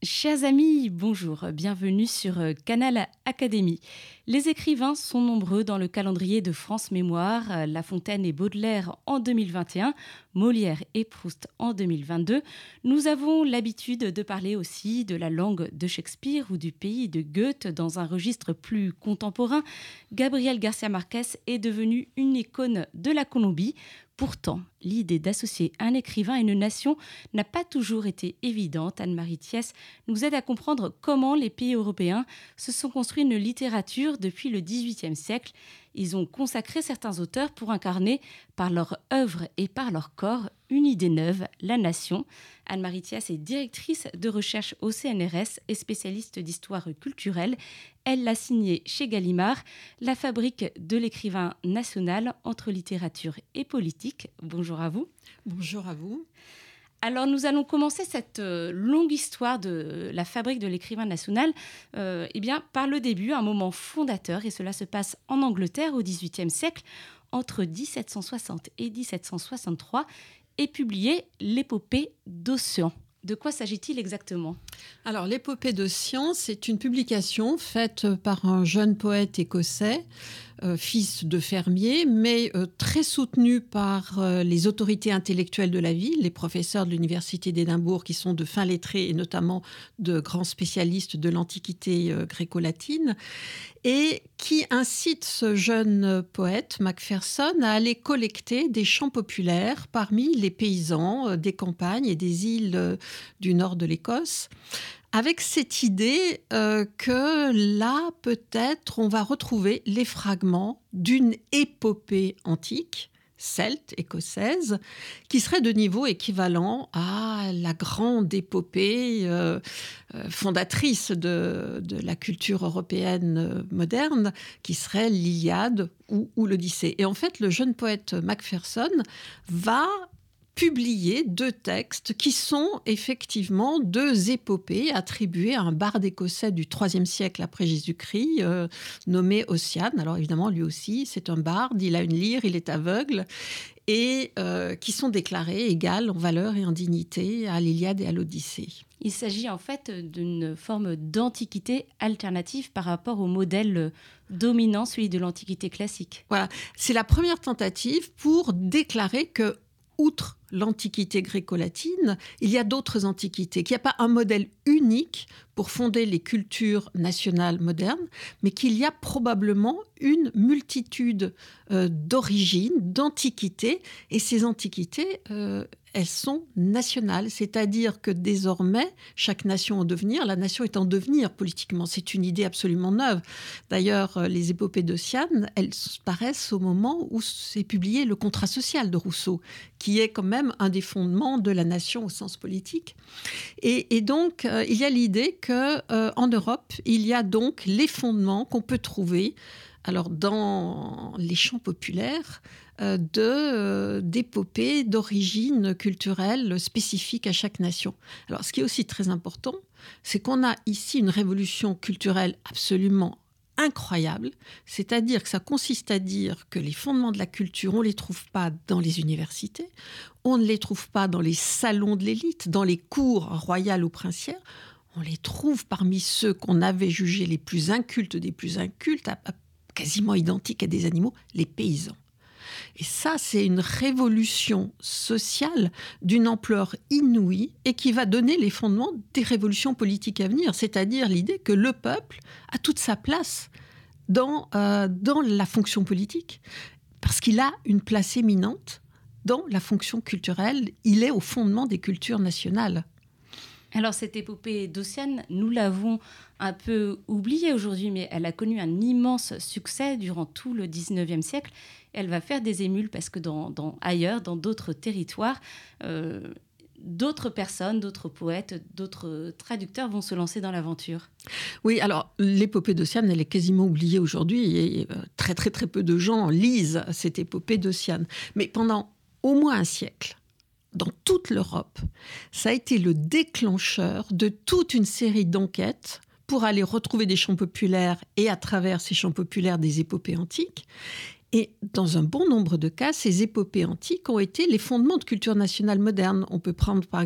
Chers amis, bonjour, bienvenue sur Canal Académie. Les écrivains sont nombreux dans le calendrier de France Mémoire, La Fontaine et Baudelaire en 2021, Molière et Proust en 2022. Nous avons l'habitude de parler aussi de la langue de Shakespeare ou du pays de Goethe dans un registre plus contemporain. Gabriel García Márquez est devenu une icône de la Colombie. Pourtant, l'idée d'associer un écrivain à une nation n'a pas toujours été évidente. Anne-Marie Thiès nous aide à comprendre comment les pays européens se sont construits une littérature depuis le XVIIIe siècle. Ils ont consacré certains auteurs pour incarner, par leur œuvre et par leur corps, une idée neuve, la nation. Anne-Marie Thiès est directrice de recherche au CNRS et spécialiste d'histoire culturelle. Elle l'a signé chez Gallimard, la fabrique de l'écrivain national entre littérature et politique. Bonjour à vous. Bonjour à vous. Alors nous allons commencer cette longue histoire de la fabrique de l'écrivain national par le début, un moment fondateur, et cela se passe en Angleterre au XVIIIe siècle, entre 1760 et 1763, est publiée l'épopée d'Ossian. De quoi s'agit-il exactement ? Alors, l'épopée d'Ossian, c'est une publication faite par un jeune poète écossais, fils de fermier, mais très soutenu par les autorités intellectuelles de la ville, les professeurs de l'université d'Édimbourg qui sont de fins lettrés et notamment de grands spécialistes de l'antiquité gréco-latine, et qui incite ce jeune poète, Macpherson, à aller collecter des chants populaires parmi les paysans des campagnes et des îles du nord de l'Écosse, avec cette idée que là, peut-être, on va retrouver les fragments d'une épopée antique, celte, écossaise, qui serait de niveau équivalent à la grande épopée fondatrice de la culture européenne moderne, qui serait l'Iliade ou l'Odyssée. Et en fait, le jeune poète Macpherson va publier deux textes qui sont effectivement deux épopées attribuées à un barde écossais du IIIe siècle après Jésus-Christ, nommé Ossian. Alors évidemment, lui aussi, c'est un barde, il a une lyre, il est aveugle, et qui sont déclarés égales en valeur et en dignité à l'Iliade et à l'Odyssée. Il s'agit en fait d'une forme d'antiquité alternative par rapport au modèle dominant, celui de l'antiquité classique. Voilà, c'est la première tentative pour déclarer que, outre l'antiquité gréco-latine, il y a d'autres antiquités, qu'il n'y a pas un modèle unique pour fonder les cultures nationales modernes, mais qu'il y a probablement une multitude d'origines, d'antiquités, et ces antiquités, elles sont nationales, c'est-à-dire que désormais, chaque nation en devenir, la nation est en devenir politiquement, c'est une idée absolument neuve. D'ailleurs, les épopées d'Ossian, elles paraissent au moment où s'est publié le contrat social de Rousseau, qui est quand même un des fondements de la nation au sens politique. Et donc, il y a l'idée qu'en Europe, il y a donc les fondements qu'on peut trouver alors dans les chants populaires d'épopées d'origine culturelle spécifique à chaque nation. Alors, ce qui est aussi très important, c'est qu'on a ici une révolution culturelle absolument incroyable, c'est-à-dire que ça consiste à dire que les fondements de la culture, on ne les trouve pas dans les universités, on ne les trouve pas dans les salons de l'élite, dans les cours royales ou princières, on les trouve parmi ceux qu'on avait jugés les plus incultes des plus incultes, quasiment identiques à des animaux, les paysans. Et ça, c'est une révolution sociale d'une ampleur inouïe et qui va donner les fondements des révolutions politiques à venir, c'est-à-dire l'idée que le peuple a toute sa place dans la fonction politique, parce qu'il a une place éminente dans la fonction culturelle. Il est au fondement des cultures nationales. Alors cette épopée d'Ossian, nous l'avons un peu oubliée aujourd'hui, mais elle a connu un immense succès durant tout le XIXe siècle. Elle va faire des émules parce que ailleurs, dans d'autres territoires, d'autres personnes, d'autres poètes, d'autres traducteurs vont se lancer dans l'aventure. Oui, alors l'épopée d'Ossian, elle est quasiment oubliée aujourd'hui et très très très peu de gens lisent cette épopée d'Ossian. Mais pendant au moins un siècle, dans toute l'Europe, ça a été le déclencheur de toute une série d'enquêtes pour aller retrouver des chants populaires et à travers ces chants populaires des épopées antiques. Et dans un bon nombre de cas, ces épopées antiques ont été les fondements de culture nationale moderne. On peut prendre par exemple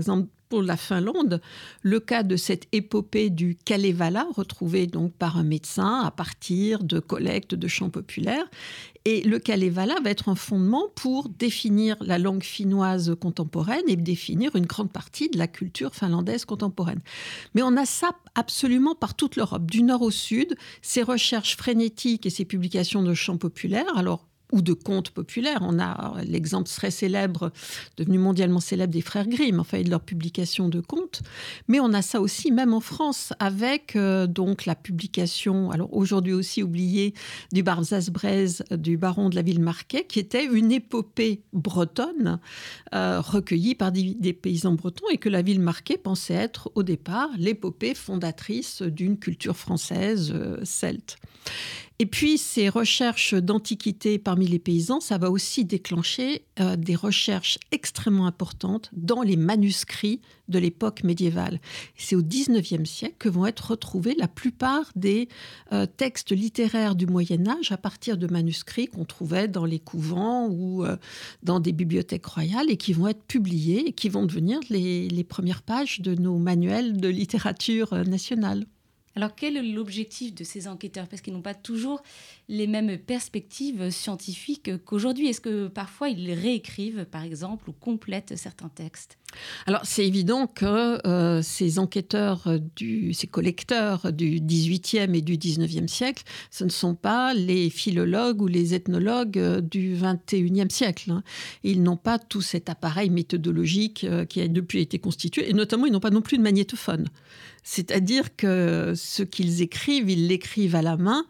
pour la Finlande, le cas de cette épopée du Kalevala, retrouvée donc par un médecin à partir de collectes de chants populaires. Et le Kalevala va être un fondement pour définir la langue finnoise contemporaine et définir une grande partie de la culture finlandaise contemporaine. Mais on a ça absolument par toute l'Europe, du nord au sud, ces recherches frénétiques et ces publications de chants populaires. Alors, ou de contes populaires. On a l'exemple très célèbre, devenu mondialement célèbre, des frères Grimm, enfin, et de leur publication de contes. Mais on a ça aussi, même en France, avec donc la publication, alors aujourd'hui aussi oubliée, du Barzaz-Brez, du baron de la Villemarquais, qui était une épopée bretonne recueillie par des paysans bretons et que la Villemarquais pensait être au départ l'épopée fondatrice d'une culture française celte. Et puis, ces recherches d'antiquité parmi les paysans, ça va aussi déclencher des recherches extrêmement importantes dans les manuscrits de l'époque médiévale. C'est au XIXe siècle que vont être retrouvés la plupart des textes littéraires du Moyen-Âge à partir de manuscrits qu'on trouvait dans les couvents ou dans des bibliothèques royales et qui vont être publiés et qui vont devenir les premières pages de nos manuels de littérature nationale. Alors, quel est l'objectif de ces enquêteurs ? Parce qu'ils n'ont pas toujours les mêmes perspectives scientifiques qu'aujourd'hui. Est-ce que parfois ils réécrivent, par exemple, ou complètent certains textes ? Alors, c'est évident que ces enquêteurs, ces collecteurs du XVIIIe et du XIXe siècle, ce ne sont pas les philologues ou les ethnologues du XXIe siècle. Hein. Ils n'ont pas tout cet appareil méthodologique qui a depuis été constitué, et notamment, ils n'ont pas non plus de magnétophone. C'est-à-dire que ce qu'ils écrivent, ils l'écrivent à la main.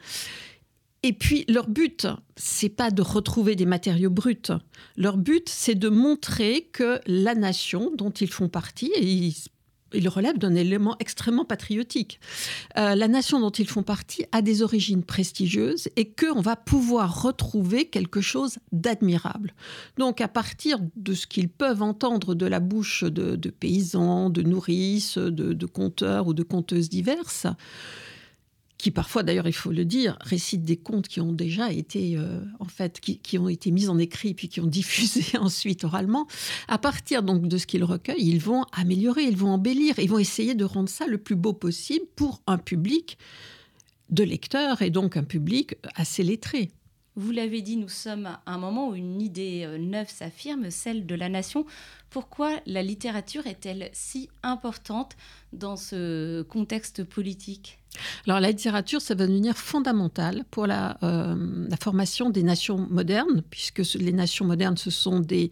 Et puis, leur but, c'est pas de retrouver des matériaux bruts. Leur but, c'est de montrer que la nation dont ils font partie, et ils relèvent d'un élément extrêmement patriotique, la nation dont ils font partie a des origines prestigieuses et qu'on va pouvoir retrouver quelque chose d'admirable. Donc, à partir de ce qu'ils peuvent entendre de la bouche de paysans, de nourrices, de conteurs ou de conteuses diverses, qui parfois, d'ailleurs, il faut le dire, récitent des contes qui ont déjà été, qui ont été mis en écrit puis qui ont diffusé ensuite oralement. À partir donc de ce qu'ils recueillent, ils vont améliorer, ils vont embellir, ils vont essayer de rendre ça le plus beau possible pour un public de lecteurs et donc un public assez lettré. Vous l'avez dit, nous sommes à un moment où une idée neuve s'affirme, celle de la nation. Pourquoi la littérature est-elle si importante dans ce contexte politique ? Alors, la littérature, ça va devenir fondamental pour la formation des nations modernes, puisque les nations modernes, ce sont des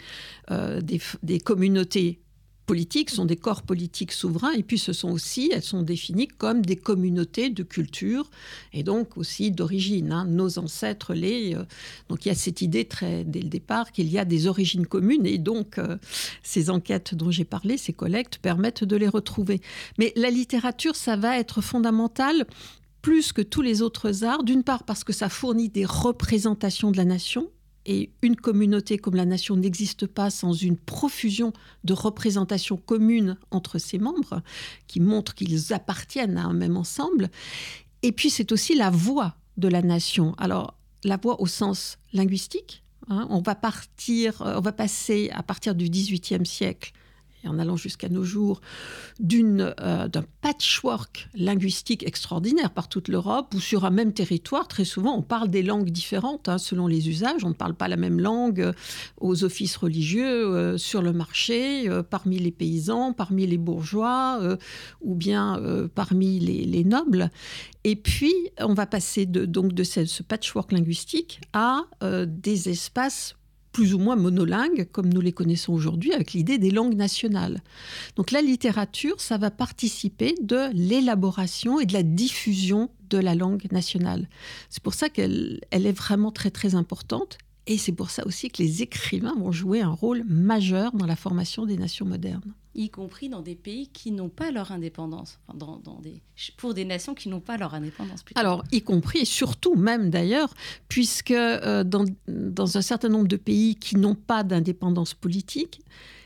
communautés politiques, sont des corps politiques souverains, et puis elles sont définies comme des communautés de culture, et donc aussi d'origine. Hein. Nos ancêtres, donc il y a cette idée dès le départ qu'il y a des origines communes, et donc ces enquêtes dont j'ai parlé, ces collectes, permettent de les retrouver. Mais la littérature, ça va être fondamental plus que tous les autres arts, d'une part parce que ça fournit des représentations de la nation, et une communauté comme la nation n'existe pas sans une profusion de représentations communes entre ses membres, qui montrent qu'ils appartiennent à un même ensemble. Et puis, c'est aussi la voix de la nation. Alors, la voix au sens linguistique. Hein, on va passer, à partir du XVIIIe siècle, et en allant jusqu'à nos jours, d'un patchwork linguistique extraordinaire par toute l'Europe, où sur un même territoire, très souvent, on parle des langues différentes selon les usages. On ne parle pas la même langue aux offices religieux, sur le marché, parmi les paysans, parmi les bourgeois, ou bien parmi les nobles. Et puis, on va passer de ce patchwork linguistique à des espaces plus ou moins monolingues, comme nous les connaissons aujourd'hui, avec l'idée des langues nationales. Donc la littérature, ça va participer de l'élaboration et de la diffusion de la langue nationale. C'est pour ça qu'elle est vraiment très, très importante. Et c'est pour ça aussi que les écrivains vont jouer un rôle majeur dans la formation des nations modernes. Y compris dans des pays qui n'ont pas leur indépendance, pour des nations qui n'ont pas leur indépendance. Plutôt. Alors, y compris et surtout même d'ailleurs, puisque dans un certain nombre de pays qui n'ont pas d'indépendance politique,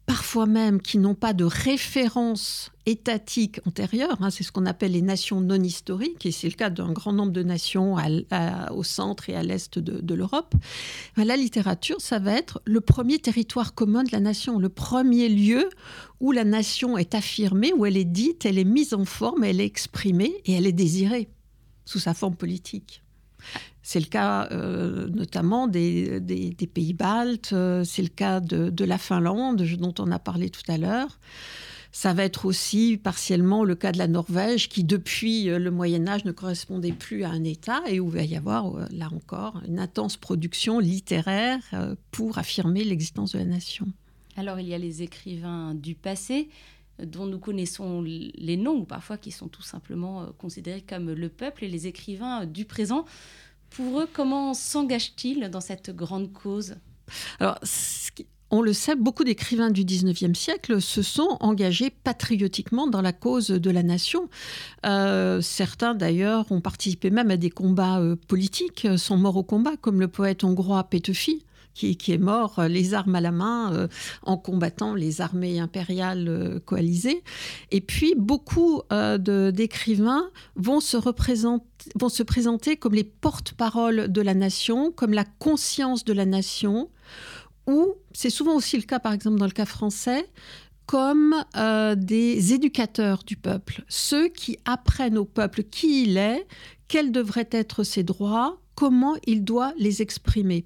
parfois même qui n'ont pas de référence étatique antérieure, c'est ce qu'on appelle les nations non historiques, et c'est le cas d'un grand nombre de nations au centre et à l'est de l'Europe. La littérature, ça va être le premier territoire commun de la nation, le premier lieu où la nation est affirmée, où elle est dite, elle est mise en forme, elle est exprimée et elle est désirée sous sa forme politique. C'est le cas notamment des pays baltes, c'est le cas de la Finlande, dont on a parlé tout à l'heure. Ça va être aussi partiellement le cas de la Norvège, qui depuis le Moyen-Âge ne correspondait plus à un État et où il va y avoir, là encore, une intense production littéraire pour affirmer l'existence de la nation. Alors il y a les écrivains du passé, dont nous connaissons les noms, ou parfois qui sont tout simplement considérés comme le peuple, et les écrivains du présent. Pour eux, comment s'engagent-ils dans cette grande cause ? Alors, on le sait, beaucoup d'écrivains du XIXe siècle se sont engagés patriotiquement dans la cause de la nation. Certains, d'ailleurs, ont participé même à des combats politiques, sont morts au combat, comme le poète hongrois Petőfi, qui est mort les armes à la main en combattant les armées impériales coalisées. Et puis, beaucoup d'écrivains vont se présenter comme les porte-paroles de la nation, comme la conscience de la nation, ou, c'est souvent aussi le cas, par exemple, dans le cas français, comme des éducateurs du peuple, ceux qui apprennent au peuple qui il est, quels devraient être ses droits, comment il doit les exprimer.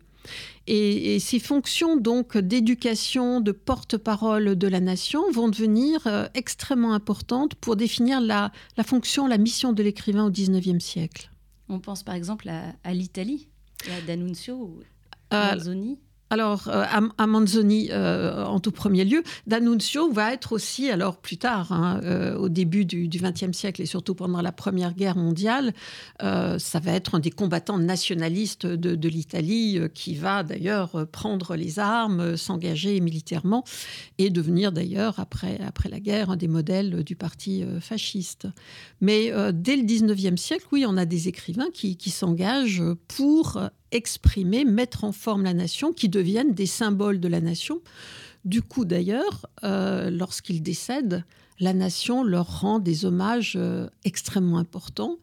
Et ces fonctions donc d'éducation, de porte-parole de la nation vont devenir extrêmement importantes pour définir la fonction, la mission de l'écrivain au XIXe siècle. On pense par exemple à l'Italie, à D'Annunzio ou Manzoni. Alors, à Manzoni, en tout premier lieu, D'Annunzio va être aussi, alors plus tard, au début du XXe siècle et surtout pendant la Première Guerre mondiale, ça va être un des combattants nationalistes de l'Italie qui va d'ailleurs prendre les armes, s'engager militairement et devenir d'ailleurs, après la guerre, un des modèles du parti fasciste. Mais dès le XIXe siècle, oui, on a des écrivains qui s'engagent pour exprimer, mettre en forme la nation, qui deviennent des symboles de la nation. Du coup, d'ailleurs, lorsqu'ils décèdent, la nation leur rend des hommages extrêmement importants.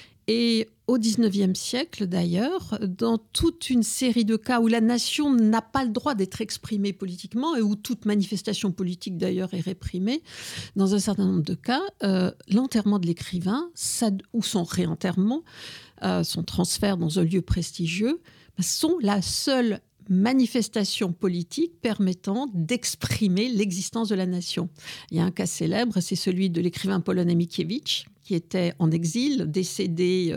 Et au XIXe siècle, d'ailleurs, dans toute une série de cas où la nation n'a pas le droit d'être exprimée politiquement et où toute manifestation politique, d'ailleurs, est réprimée, dans un certain nombre de cas, l'enterrement de l'écrivain ou son réenterrement, son transfert dans un lieu prestigieux, sont la seule manifestation politique permettant d'exprimer l'existence de la nation. Il y a un cas célèbre, c'est celui de l'écrivain polonais Mickiewicz, qui était en exil, décédé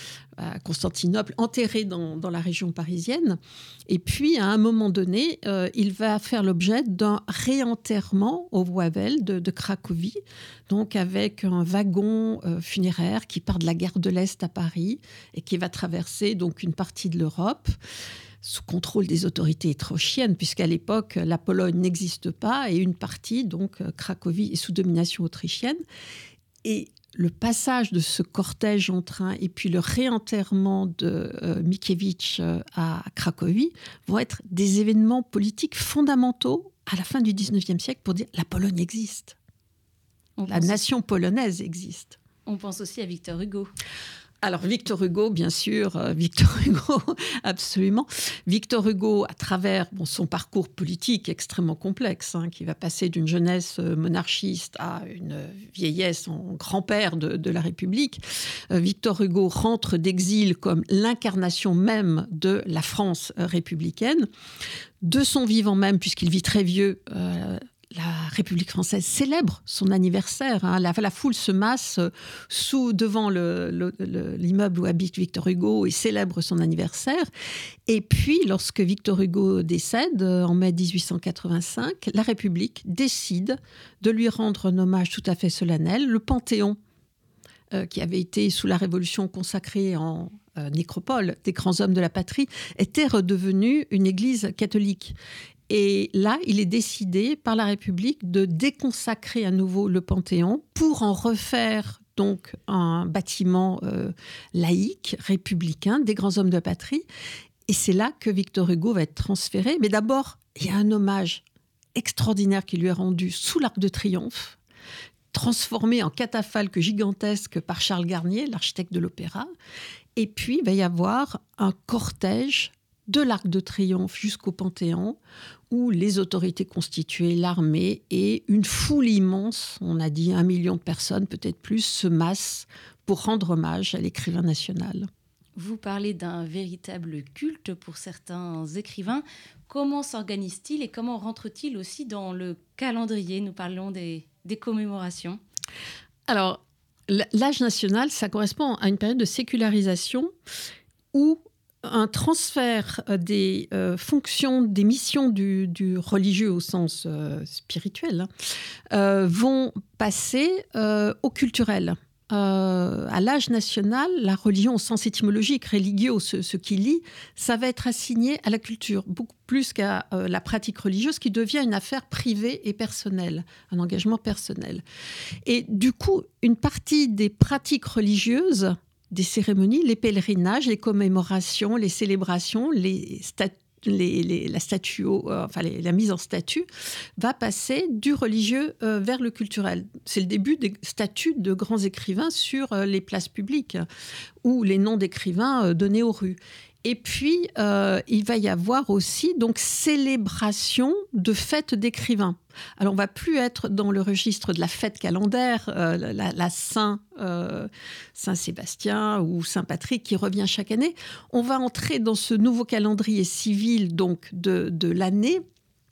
à Constantinople, enterré dans la région parisienne. Et puis, à un moment donné, il va faire l'objet d'un réenterrement au Wawel de Cracovie, donc avec un wagon funéraire qui part de la gare de l'Est à Paris et qui va traverser donc une partie de l'Europe sous contrôle des autorités autrichiennes, puisqu'à l'époque, la Pologne n'existe pas et une partie, donc Cracovie, est sous domination autrichienne. Et le passage de ce cortège en train et puis le réenterrement de Mickiewicz à Cracovie vont être des événements politiques fondamentaux à la fin du XIXe siècle pour dire la Pologne existe. La nation polonaise existe. On pense aussi à Victor Hugo. Alors, Victor Hugo, bien sûr, Victor Hugo, absolument. Victor Hugo, à travers son parcours politique extrêmement complexe, qui va passer d'une jeunesse monarchiste à une vieillesse en grand-père de la République, Victor Hugo rentre d'exil comme l'incarnation même de la France républicaine. De son vivant même, puisqu'il vit très vieux, la République française célèbre son anniversaire. La foule se masse devant l'immeuble où habite Victor Hugo et célèbre son anniversaire. Et puis, lorsque Victor Hugo décède, en mai 1885, la République décide de lui rendre un hommage tout à fait solennel. Le Panthéon, qui avait été sous la Révolution consacré en nécropole des grands hommes de la patrie, était redevenu une église catholique. Et là, il est décidé par la République de déconsacrer à nouveau le Panthéon pour en refaire donc un bâtiment laïque, républicain, des grands hommes de la patrie. Et c'est là que Victor Hugo va être transféré. Mais d'abord, il y a un hommage extraordinaire qui lui est rendu sous l'Arc de Triomphe, transformé en catafalque gigantesque par Charles Garnier, l'architecte de l'Opéra. Et puis, il va y avoir un cortège de l'Arc de Triomphe jusqu'au Panthéon, où les autorités constituées, l'armée et une foule immense, on a dit 1 million de personnes, peut-être plus, se massent pour rendre hommage à l'écrivain national. Vous parlez d'un véritable culte pour certains écrivains. Comment s'organise-t-il et comment rentre-t-il aussi dans le calendrier ? Nous parlons des commémorations. Alors, l'âge national, ça correspond à une période de sécularisation où un transfert des fonctions, des missions du religieux au sens spirituel vont passer au culturel. À l'âge national, la religion au sens étymologique, religio, ce qui lie, ça va être assigné à la culture, beaucoup plus qu'à la pratique religieuse, qui devient une affaire privée et personnelle, un engagement personnel. Et du coup, une partie des pratiques religieuses, des cérémonies, les pèlerinages, les commémorations, les célébrations, la mise en statut va passer du religieux vers le culturel. C'est le début des statuts de grands écrivains sur les places publiques ou les noms d'écrivains donnés aux rues. Et puis, il va y avoir aussi donc célébration de fêtes d'écrivains. Alors, on ne va plus être dans le registre de la fête calendaire, la Saint-Sébastien ou Saint-Patrick qui revient chaque année. On va entrer dans ce nouveau calendrier civil donc de l'année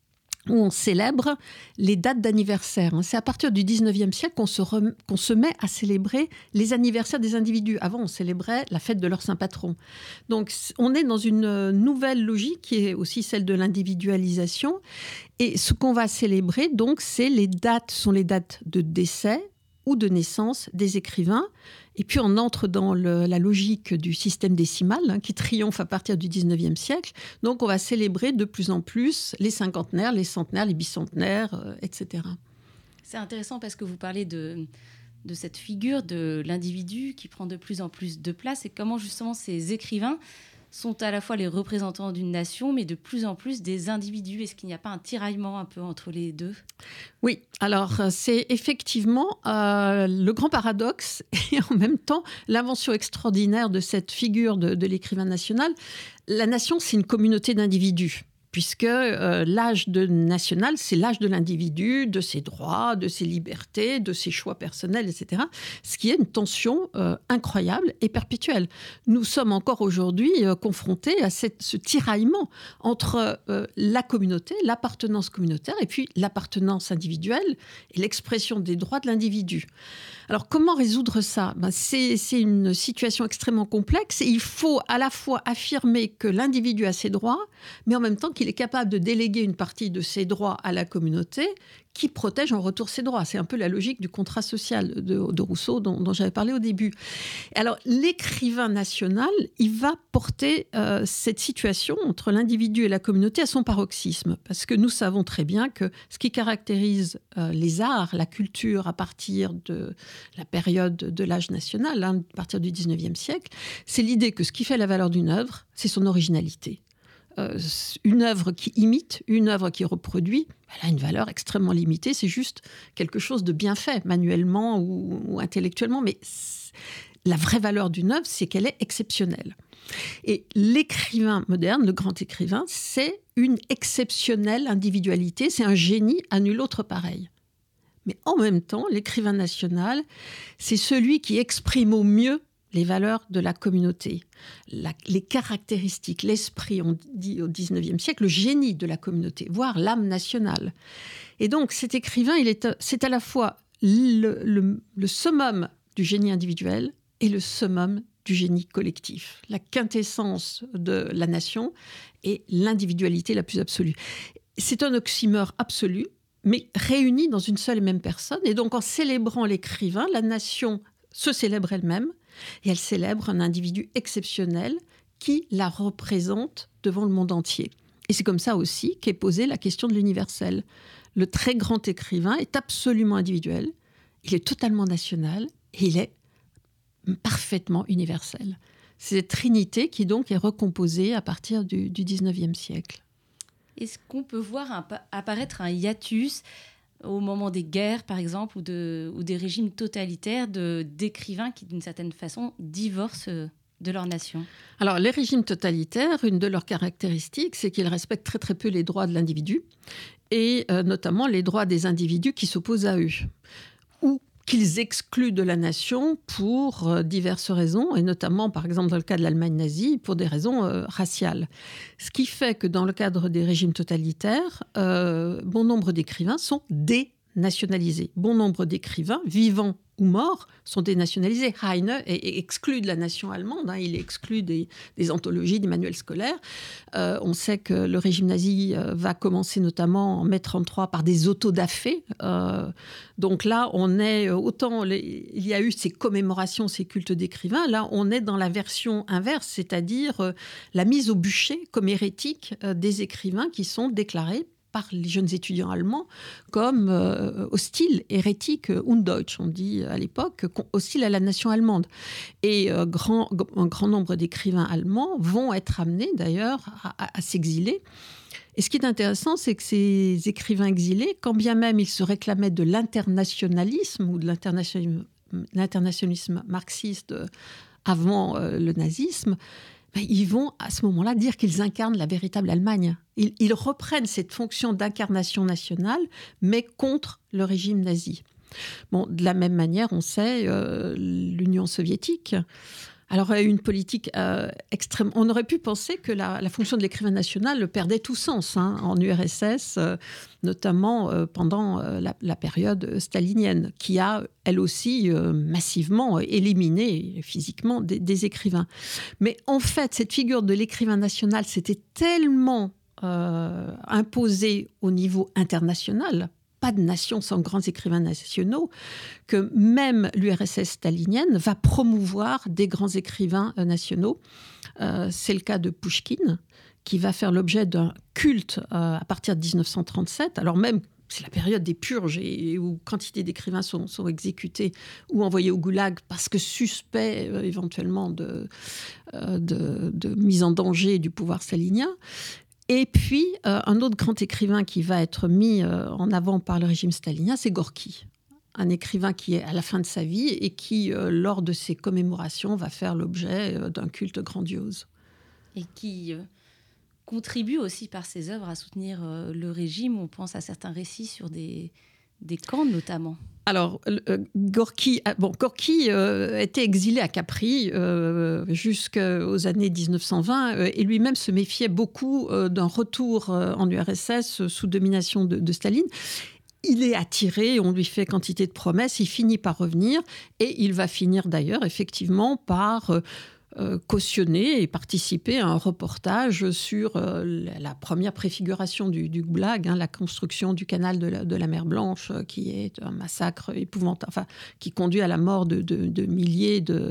où on célèbre les dates d'anniversaire. C'est à partir du 19e siècle qu'on se met à célébrer les anniversaires des individus. Avant, on célébrait la fête de leur saint patron. Donc, on est dans une nouvelle logique qui est aussi celle de l'individualisation. Et ce qu'on va célébrer, donc, sont les dates de décès ou de naissance des écrivains. Et puis, on entre dans la logique du système décimal qui triomphe à partir du 19e siècle. Donc, on va célébrer de plus en plus les cinquantenaires, les centenaires, les bicentenaires, etc. C'est intéressant parce que vous parlez de cette figure de l'individu qui prend de plus en plus de place et comment justement ces écrivains sont à la fois les représentants d'une nation, mais de plus en plus des individus. Est-ce qu'il n'y a pas un tiraillement un peu entre les deux ? Oui, alors c'est effectivement le grand paradoxe et en même temps l'invention extraordinaire de cette figure de l'écrivain national. La nation, c'est une communauté d'individus. Puisque l'âge national, c'est l'âge de l'individu, de ses droits, de ses libertés, de ses choix personnels, etc. Ce qui est une tension incroyable et perpétuelle. Nous sommes encore aujourd'hui confrontés à ce tiraillement entre la communauté, l'appartenance communautaire, et puis l'appartenance individuelle et l'expression des droits de l'individu. Alors, comment résoudre ça ? C'est une situation extrêmement complexe et il faut à la fois affirmer que l'individu a ses droits, mais en même temps qu'il est capable de déléguer une partie de ses droits à la communauté qui protège en retour ses droits. C'est un peu la logique du contrat social de Rousseau dont j'avais parlé au début. Alors, l'écrivain national, il va porter cette situation entre l'individu et la communauté à son paroxysme. Parce que nous savons très bien que ce qui caractérise les arts, la culture à partir de la période de l'âge national, à partir du 19e siècle, c'est l'idée que ce qui fait la valeur d'une œuvre, c'est son originalité. Une œuvre qui imite, une œuvre qui reproduit, elle a une valeur extrêmement limitée. C'est juste quelque chose de bien fait, manuellement ou intellectuellement. Mais la vraie valeur d'une œuvre, c'est qu'elle est exceptionnelle. Et l'écrivain moderne, le grand écrivain, c'est une exceptionnelle individualité. C'est un génie à nul autre pareil. Mais en même temps, l'écrivain national, c'est celui qui exprime au mieux les valeurs de la communauté, les caractéristiques, l'esprit, on dit au XIXe siècle, le génie de la communauté, voire l'âme nationale. Et donc cet écrivain, c'est à la fois le summum du génie individuel et le summum du génie collectif, la quintessence de la nation et l'individualité la plus absolue. C'est un oxymore absolu, mais réuni dans une seule et même personne. Et donc en célébrant l'écrivain, la nation se célèbre elle-même, et elle célèbre un individu exceptionnel qui la représente devant le monde entier. Et c'est comme ça aussi qu'est posée la question de l'universel. Le très grand écrivain est absolument individuel, il est totalement national, et il est parfaitement universel. C'est cette trinité qui donc est recomposée à partir du 19e siècle. Est-ce qu'on peut voir apparaître un hiatus au moment des guerres, par exemple, ou des régimes totalitaires d'écrivains qui, d'une certaine façon, divorcent de leur nation? Alors, les régimes totalitaires, une de leurs caractéristiques, c'est qu'ils respectent très très peu les droits de l'individu, et notamment les droits des individus qui s'opposent à eux, ou qu'ils excluent de la nation pour diverses raisons, et notamment, par exemple, dans le cas de l'Allemagne nazie, pour des raisons raciales. Ce qui fait que dans le cadre des régimes totalitaires, bon nombre d'écrivains sont dénationalisés. Bon nombre d'écrivains, vivants ou morts, sont dénationalisés. Heine est exclu de la nation allemande, il est exclu des anthologies, des manuels scolaires. On sait que le régime nazi va commencer notamment en mai 1933 par des autodafés. Donc là, on est autant il y a eu ces commémorations, ces cultes d'écrivains. Là, on est dans la version inverse, c'est-à-dire la mise au bûcher comme hérétiques des écrivains qui sont déclarés par les jeunes étudiants allemands comme hostiles, hérétiques, undeutsch, on dit à l'époque, hostiles à la nation allemande. Et un grand nombre d'écrivains allemands vont être amenés d'ailleurs à s'exiler. Et ce qui est intéressant, c'est que ces écrivains exilés, quand bien même ils se réclamaient de l'internationalisme ou de l'internationalisme marxiste avant le nazisme, ils vont à ce moment-là dire qu'ils incarnent la véritable Allemagne. Ils reprennent cette fonction d'incarnation nationale, mais contre le régime nazi. Bon, de la même manière, on sait, l'Union soviétique, alors a eu une politique extrême. On aurait pu penser que la fonction de l'écrivain national perdait tout sens en URSS, notamment pendant la période stalinienne, qui a, elle aussi, massivement éliminé physiquement des écrivains. Mais en fait, cette figure de l'écrivain national s'était tellement imposée au niveau international, pas de nation sans grands écrivains nationaux, que même l'URSS stalinienne va promouvoir des grands écrivains nationaux. C'est le cas de Pouchkine, qui va faire l'objet d'un culte à partir de 1937, alors même c'est la période des purges et où quantité d'écrivains sont exécutés ou envoyés au goulag parce que suspects éventuellement de mise en danger du pouvoir stalinien. Et puis, un autre grand écrivain qui va être mis en avant par le régime stalinien, c'est Gorky. Un écrivain qui est à la fin de sa vie et qui, lors de ses commémorations, va faire l'objet d'un culte grandiose. Et qui contribue aussi par ses œuvres à soutenir le régime. On pense à certains récits sur des camps notamment. Alors, Gorky était exilé à Capri jusqu'aux années 1920 et lui-même se méfiait beaucoup d'un retour en URSS sous domination de Staline. Il est attiré, on lui fait quantité de promesses, il finit par revenir et il va finir d'ailleurs effectivement par cautionner et participer à un reportage sur la première préfiguration du goulag, la construction du canal de la mer Blanche, qui est un massacre épouvantable, qui conduit à la mort de milliers de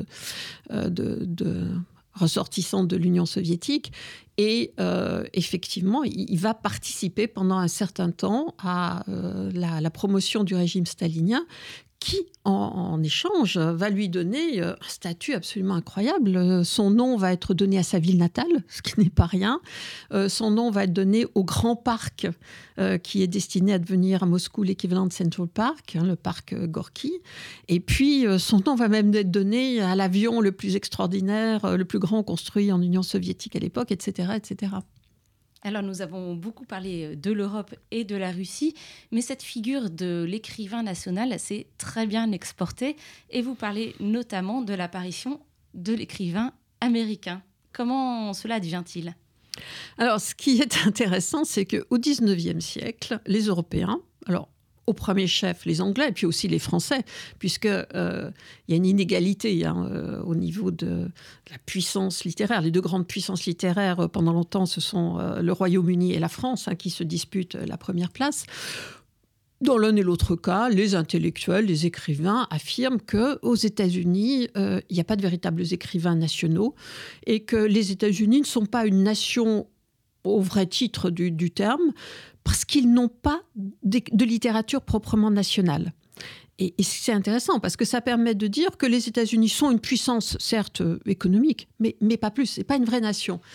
ressortissants de l'Union soviétique. Et effectivement, il va participer pendant un certain temps à la promotion du régime stalinien, qui, en échange, va lui donner un statut absolument incroyable. Son nom va être donné à sa ville natale, ce qui n'est pas rien. Son nom va être donné au grand parc qui est destiné à devenir à Moscou l'équivalent de Central Park, le parc Gorky. Et puis, son nom va même être donné à l'avion le plus extraordinaire, le plus grand construit en Union soviétique à l'époque, etc., etc. Alors, nous avons beaucoup parlé de l'Europe et de la Russie, mais cette figure de l'écrivain national s'est très bien exportée. Et vous parlez notamment de l'apparition de l'écrivain américain. Comment cela advient-il ? Alors, ce qui est intéressant, c'est qu'au XIXe siècle, les Européens, alors au premier chef les Anglais, et puis aussi les Français, puisqu'il y a une inégalité au niveau de la puissance littéraire. Les deux grandes puissances littéraires, pendant longtemps, ce sont le Royaume-Uni et la France qui se disputent la première place. Dans l'un et l'autre cas, les intellectuels, les écrivains affirment qu'aux États-Unis, il n'y a pas de véritables écrivains nationaux et que les États-Unis ne sont pas une nation au vrai titre du terme, parce qu'ils n'ont pas de littérature proprement nationale. Et c'est intéressant, parce que ça permet de dire que les États-Unis sont une puissance, certes, économique, mais pas plus, c'est pas une vraie nation.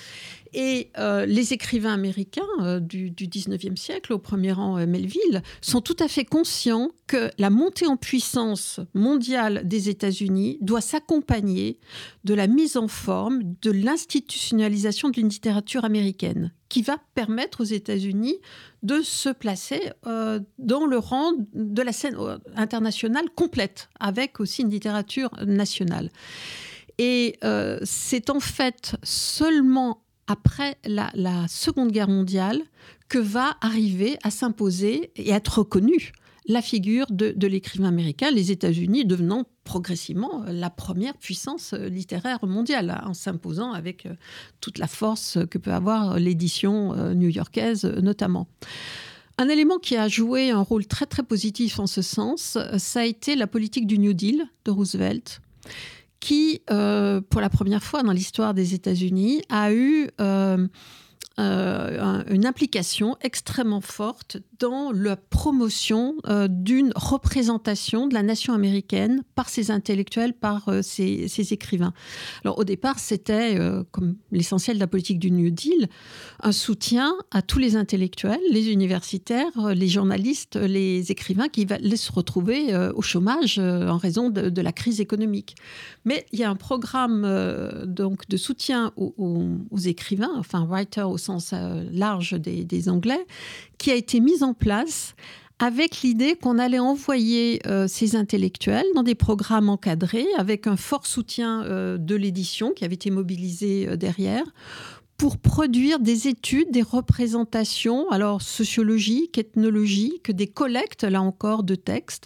Et les écrivains américains du 19e siècle, au premier rang Melville, sont tout à fait conscients que la montée en puissance mondiale des États-Unis doit s'accompagner de la mise en forme, de l'institutionnalisation d'une littérature américaine qui va permettre aux États-Unis de se placer dans le rang de la scène internationale complète, avec aussi une littérature nationale. Et c'est en fait seulement après la Seconde Guerre mondiale que va arriver à s'imposer et être reconnue la figure de l'écrivain américain, les États-Unis devenant progressivement la première puissance littéraire mondiale, en s'imposant avec toute la force que peut avoir l'édition new-yorkaise notamment. Un élément qui a joué un rôle très très positif en ce sens, ça a été la politique du New Deal de Roosevelt, qui, pour la première fois dans l'histoire des États-Unis, a eu une implication extrêmement forte dans la promotion d'une représentation de la nation américaine par ses intellectuels, par ses écrivains. Alors au départ, c'était, comme l'essentiel de la politique du New Deal, un soutien à tous les intellectuels, les universitaires, les journalistes, les écrivains qui allaient se retrouver au chômage en raison de la crise économique. Mais il y a un programme donc de soutien aux écrivains, enfin writers au sens large des Anglais, qui a été mis en place avec l'idée qu'on allait envoyer ces intellectuels dans des programmes encadrés avec un fort soutien de l'édition qui avait été mobilisée derrière pour produire des études, des représentations, alors sociologiques, ethnologiques, des collectes, là encore, de textes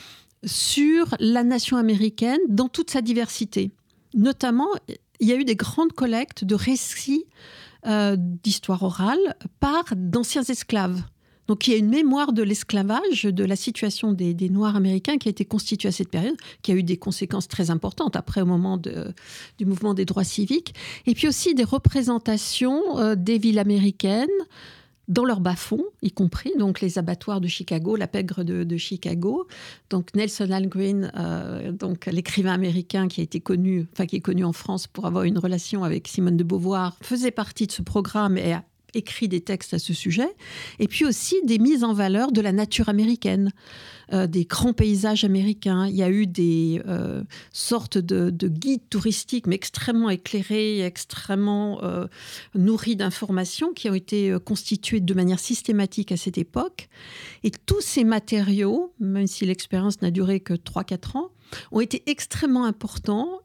sur la nation américaine dans toute sa diversité. Notamment, il y a eu des grandes collectes de récits d'histoire orale par d'anciens esclaves. Donc il y a une mémoire de l'esclavage, de la situation des Noirs américains qui a été constituée à cette période, qui a eu des conséquences très importantes après au moment du mouvement des droits civiques. Et puis aussi des représentations des villes américaines dans leurs bas-fonds, y compris donc les abattoirs de Chicago, la pègre de Chicago. Donc Nelson Algren, donc l'écrivain américain qui est connu en France pour avoir une relation avec Simone de Beauvoir, faisait partie de ce programme et a écrit des textes à ce sujet. Et puis aussi des mises en valeur de la nature américaine, des grands paysages américains. Il y a eu des sortes de guides touristiques, mais extrêmement éclairés, extrêmement nourris d'informations qui ont été constitués de manière systématique à cette époque. Et tous ces matériaux, même si l'expérience n'a duré que 3-4 ans, ont été extrêmement importants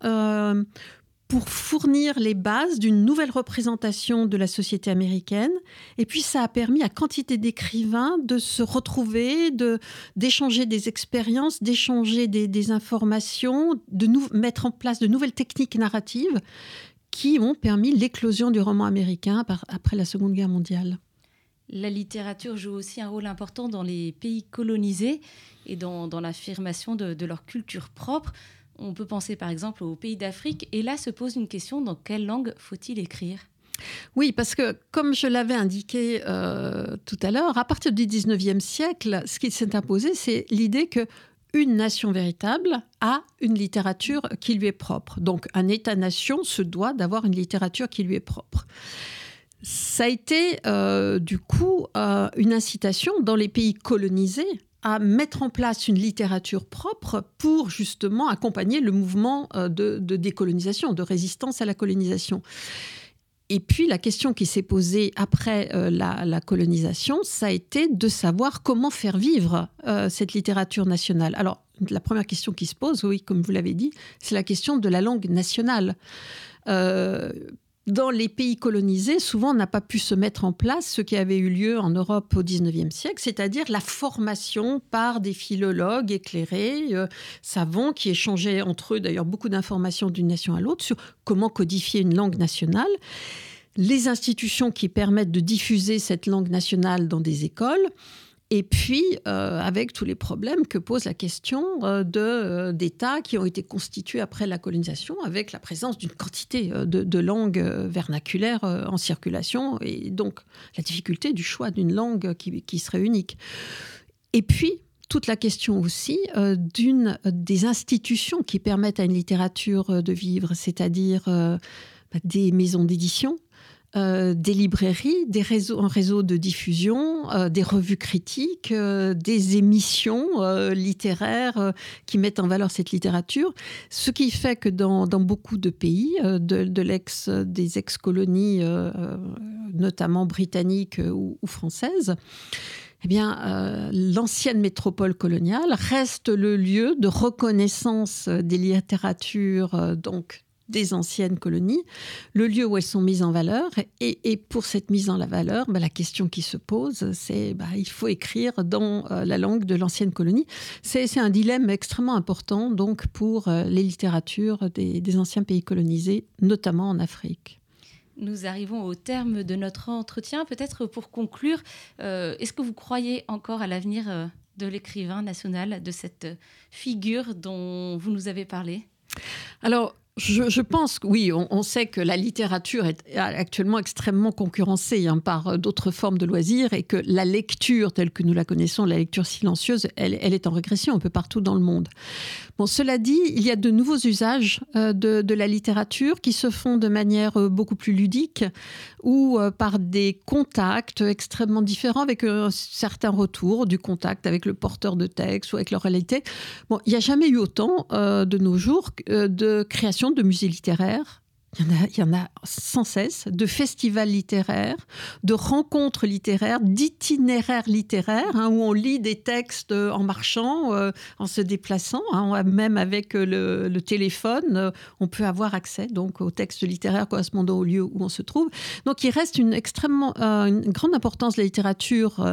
pour fournir les bases d'une nouvelle représentation de la société américaine. Et puis, ça a permis à quantité d'écrivains de se retrouver, d'échanger des expériences, d'échanger des informations, de mettre en place de nouvelles techniques narratives qui ont permis l'éclosion du roman américain après la Seconde Guerre mondiale. La littérature joue aussi un rôle important dans les pays colonisés et dans l'affirmation de leur culture propre. On peut penser par exemple aux pays d'Afrique. Et là se pose une question, dans quelle langue faut-il écrire ? Oui, parce que comme je l'avais indiqué tout à l'heure, à partir du 19e siècle, ce qui s'est imposé, c'est l'idée qu'une nation véritable a une littérature qui lui est propre. Donc un État-nation se doit d'avoir une littérature qui lui est propre. Ça a été du coup une incitation dans les pays colonisés à mettre en place une littérature propre pour justement accompagner le mouvement de décolonisation, de résistance à la colonisation. Et puis la question qui s'est posée après la colonisation, ça a été de savoir comment faire vivre cette littérature nationale. Alors la première question qui se pose, oui, comme vous l'avez dit, c'est la question de la langue nationale. Dans les pays colonisés, souvent, on n'a pas pu se mettre en place ce qui avait eu lieu en Europe au XIXe siècle, c'est-à-dire la formation par des philologues éclairés, savants, qui échangeaient entre eux d'ailleurs beaucoup d'informations d'une nation à l'autre sur comment codifier une langue nationale. Les institutions qui permettent de diffuser cette langue nationale dans des écoles. Et puis, avec tous les problèmes que pose la question d'États qui ont été constitués après la colonisation, avec la présence d'une quantité de langues vernaculaires en circulation, et donc la difficulté du choix d'une langue qui serait unique. Et puis, toute la question aussi des institutions qui permettent à une littérature de vivre, c'est-à-dire des maisons d'édition, des librairies, un réseau de diffusion, des revues critiques, des émissions littéraires qui mettent en valeur cette littérature. Ce qui fait que dans beaucoup de pays, des ex-colonies, notamment britanniques ou françaises, eh bien, l'ancienne métropole coloniale reste le lieu de reconnaissance des littératures, donc des anciennes colonies, le lieu où elles sont mises en valeur. Et pour cette mise en valeur, la question qui se pose, c'est il faut écrire dans la langue de l'ancienne colonie. C'est un dilemme extrêmement important donc, pour les littératures des anciens pays colonisés, notamment en Afrique. Nous arrivons au terme de notre entretien. Peut-être pour conclure, est-ce que vous croyez encore à l'avenir de l'écrivain national, de cette figure dont vous nous avez parlé ? Alors, je pense que oui, on sait que la littérature est actuellement extrêmement concurrencée par d'autres formes de loisirs et que la lecture telle que nous la connaissons, la lecture silencieuse, elle est en régression un peu partout dans le monde. Bon, cela dit, il y a de nouveaux usages de la littérature qui se font de manière beaucoup plus ludique ou par des contacts extrêmement différents avec un certain retour du contact avec le porteur de texte ou avec l'oralité. Bon, il n'y a jamais eu autant de nos jours de création de musées littéraires. Il y en a sans cesse, de festivals littéraires, de rencontres littéraires, d'itinéraires littéraires, où on lit des textes en marchant, en se déplaçant. Même avec le téléphone, on peut avoir accès donc, aux textes littéraires correspondant au lieu où on se trouve. Donc il reste une grande importance de la littérature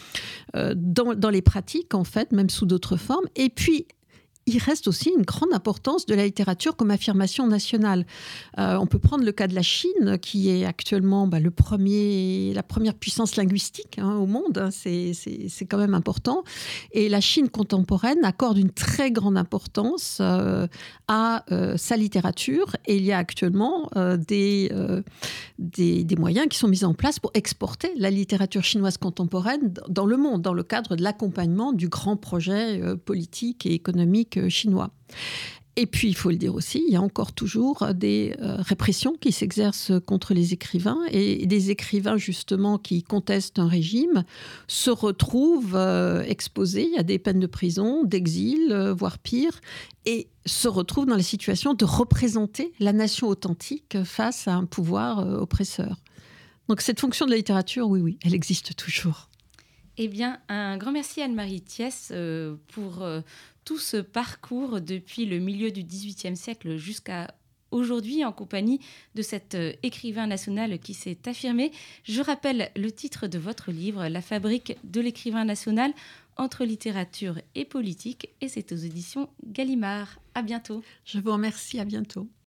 dans les pratiques, en fait, même sous d'autres formes. Et puis, il reste aussi une grande importance de la littérature comme affirmation nationale. On peut prendre le cas de la Chine, qui est actuellement la première puissance linguistique au monde. C'est quand même important. Et la Chine contemporaine accorde une très grande importance à sa littérature. Et il y a actuellement des moyens qui sont mis en place pour exporter la littérature chinoise contemporaine dans le monde, dans le cadre de l'accompagnement du grand projet politique et économique chinois. Et puis, il faut le dire aussi, il y a encore toujours des répressions qui s'exercent contre les écrivains et des écrivains, justement, qui contestent un régime se retrouvent exposés à des peines de prison, d'exil, voire pire, et se retrouvent dans la situation de représenter la nation authentique face à un pouvoir oppresseur. Donc, cette fonction de la littérature, oui, elle existe toujours. Eh bien, un grand merci Anne-Marie Thiès pour tout ce parcours depuis le milieu du XVIIIe siècle jusqu'à aujourd'hui en compagnie de cet écrivain national qui s'est affirmé. Je rappelle le titre de votre livre, La fabrique de l'écrivain national entre littérature et politique, et c'est aux éditions Gallimard. À bientôt. Je vous remercie, à bientôt.